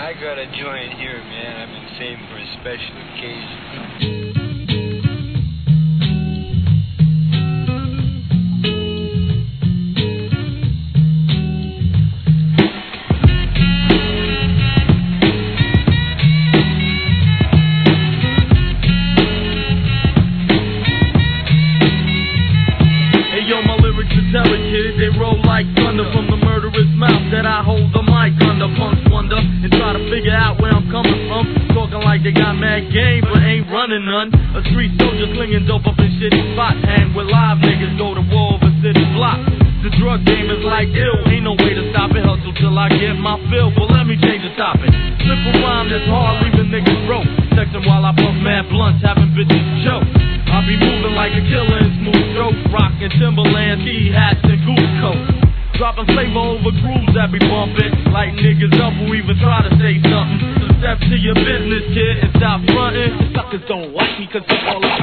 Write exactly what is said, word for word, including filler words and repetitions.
I got a joint here, man. I've been saving for a special occasion. Tell it, kid, they roll like thunder from the murderous mouth that I hold the mic under. Punks wonder and try to figure out where I'm coming from. Talking like they got mad game, but ain't running none. A street soldier slinging dope up in shitty spots. Hang with live niggas, go to war over city blocks. The drug game is like ill, ain't no way to stop it. Hustle till I get my fill, but let me change the topic. Simple rhyme that's hard, leaving niggas broke. Texting while I puff mad blunts, having bitches choke. I be moving like a killer in smooth strokes, rocking Timberland, ski hats, and goose coats. Dropping flavor over grooves that be bumping, like niggas up who even try to say something. So step to your business, kid, and stop fronting. Suckers don't like me cause they all